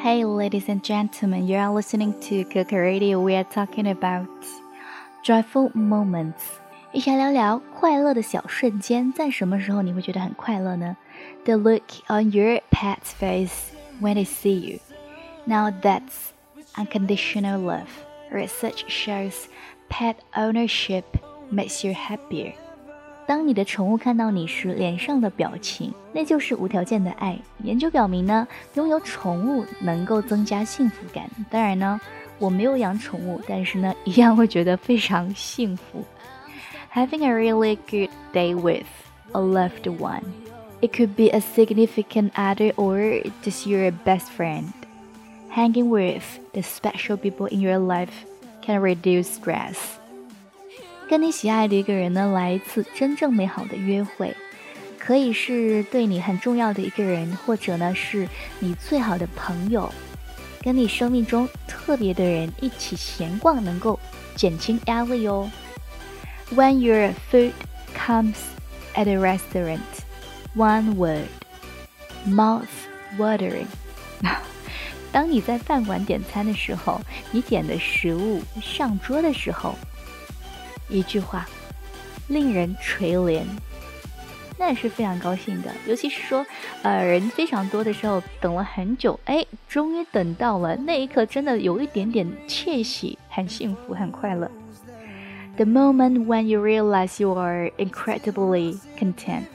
Hey, ladies and gentlemen, you are listening to Kaka Radio. We are talking about joyful moments. 一起来聊聊快乐的小瞬间，在什么时候你会觉得很快乐呢？ The look on your pet's face when they see you. Now that's unconditional love. Research shows pet ownership makes you happier. 当你的宠物看到你时脸上的表情，那就是无条件的爱。研究表明呢，拥有宠物能够增加幸福感。当然呢，我没有养宠物，但是呢，一样会觉得非常幸福。Having a really good day with a loved one. It could be a significant other or just your best friend. Hanging with the special people in your life can reduce stress. 跟你喜爱的一个人呢，来一次真正美好的约会，可以是对你很重要的一个人，或者呢是你最好的朋友，跟你生命中特别的人一起闲逛，能够减轻压力哦。When your food comes at a restaurant, one word, mouth watering. 当你在饭馆点餐的时候，你点的食物上桌的时候，一句话令人垂怜，那是非常高兴的。尤其是说人非常多的时候，等了很久，终于等到了，那一刻真的有一点点窃喜，很幸福，很快乐。The moment when you realize you are incredibly content.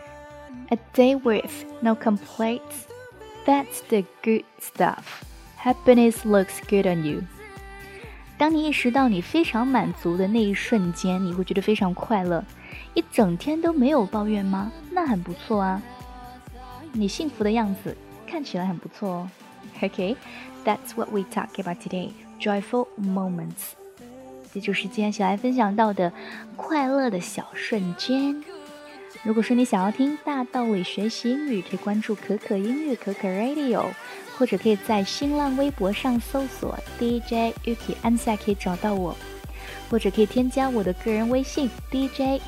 A day with no complaints. That's the good stuff. Happiness looks good on you. 当你意识到你非常满足的那一瞬间，你会觉得非常快乐。一整天都没有抱怨吗？那很不错啊。你幸福的样子看起来很不错哦。Okay, that's what we talk about today. Joyful moments. 这就是今天一起来分享到的快乐的小瞬间。如果说你想要听大道理学习英语，可以关注可可音乐可可 Radio， 或者可以在新浪微博上搜索 DJ Yuki Ansa 可以找到我，或者可以添加我的个人微信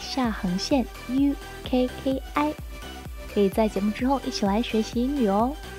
DJ_UKKI， 可以在节目之后一起来学习英语哦。